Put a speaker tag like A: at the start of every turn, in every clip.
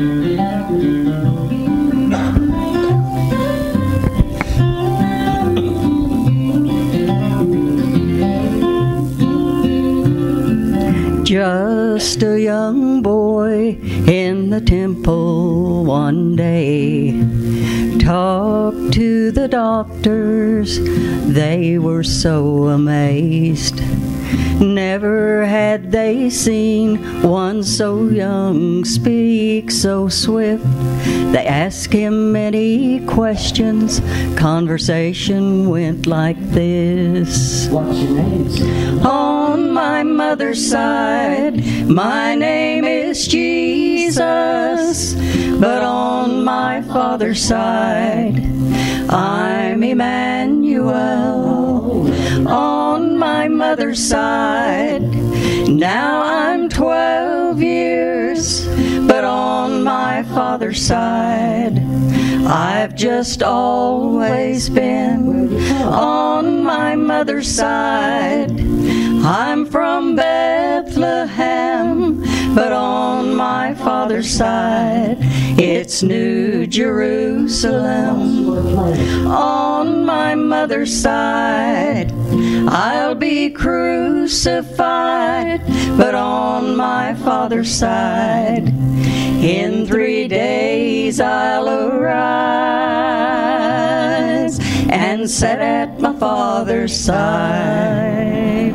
A: Just a young boy in the temple one day talked to the doctors. They were so amazed. Never had they seen one so young speak so swift. They asked him many questions. Conversation went like this.
B: What's your name, sir?
A: On my mother's side, my name is Jesus. But on my father's side, I'm Emmanuel. On my mother's side, now I'm 12 years. But on my father's side, I've just always been. On my mother's side, I'm from Bethlehem. But on my father's side, it's New Jerusalem. On my mother's side, I'll be crucified. But on my father's side, in 3 days I'll arise and sit at my father's side.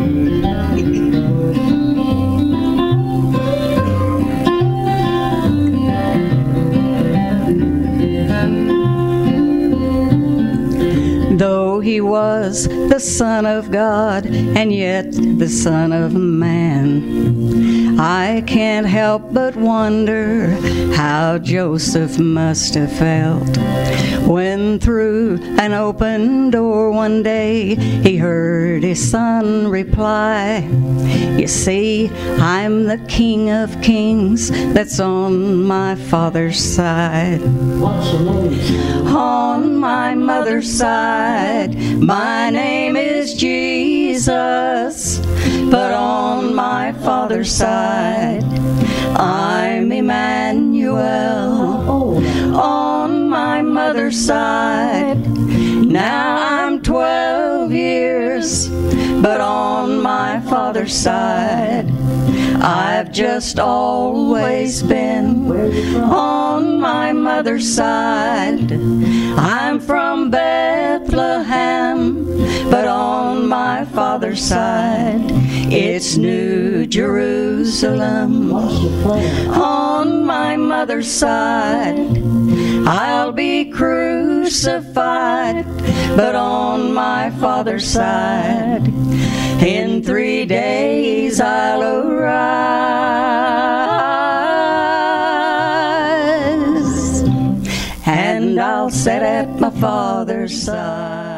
A: Though he was the Son of God and yet the Son of Man, I can't help but wonder how Joseph must have felt when through an open door one day he heard his son reply, "You see, I'm the King of Kings that's on my father's side."
B: What's your name, sir?
A: On my mother's side, my name is Jesus. But on my father's side, I'm Emmanuel. On my mother's side, now I'm 12 years. But on my father's side, I've just always been. On my mother's side, I'm from Bethlehem. But on my father's side, it's New Jerusalem. On my mother's side, I'll be crucified. But on my father's side, in 3 days I'll arise and I'll sit at my father's side.